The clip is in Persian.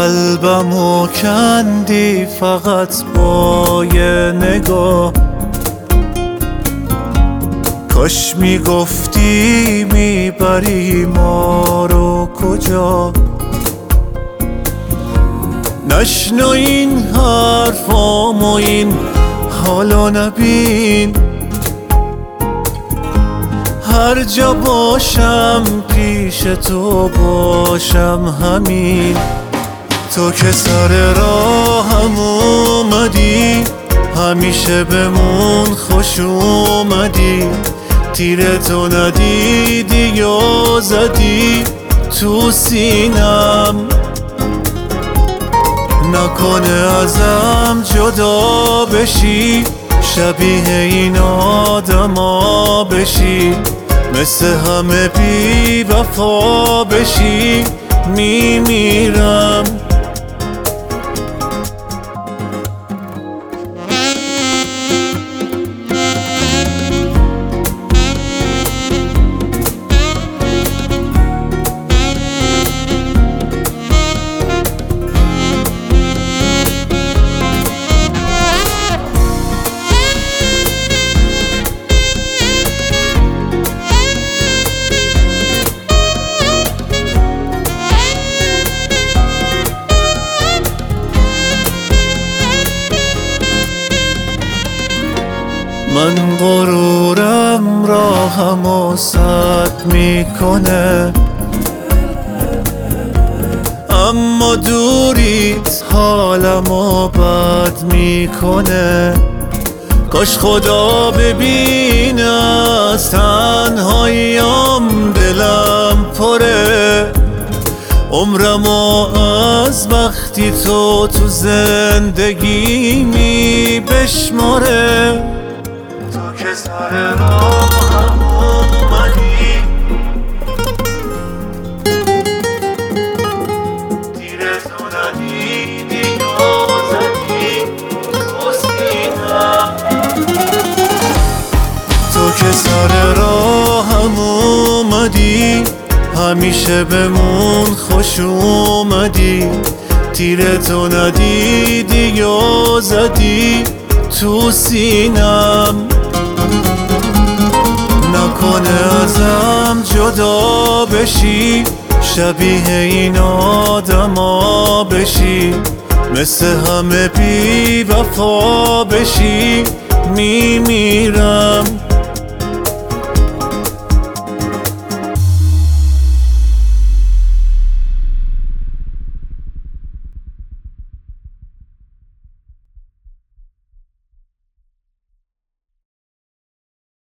قلبمو کندی فقط با یه نگاه. کاش میگفتی میبری ما رو کجا. نشنو این حرفامو این حالو نبین. هر جا باشم پیش تو باشم همین. تو که سر راهم اومدی همیشه بمون خوش اومدی. تیر تو ندیدی یا زدی تو سینم. نکنه ازم جدا بشی شبیه این آدما بشی. مثل همه بی وفا بشی میمیرم. من غرورم راهمو سد میکنه، اما دوریت حالمو بد میکنه. کاش خدا ببینه از تنهاییام دلم پره. عمرمو از وقتی تو زندگیمی بشماره. تو که سر راهم اومدی تیر تو ندیدی یا زدی تو سینم. تو که سر راهم اومدی همیشه بمون خوش اومدی. تیر تو ندیدی یا زدی تو سینم. نکنه ازم جدا بشی شبیه این آدما بشی. مثل همه بی وفا بشی میمیرم.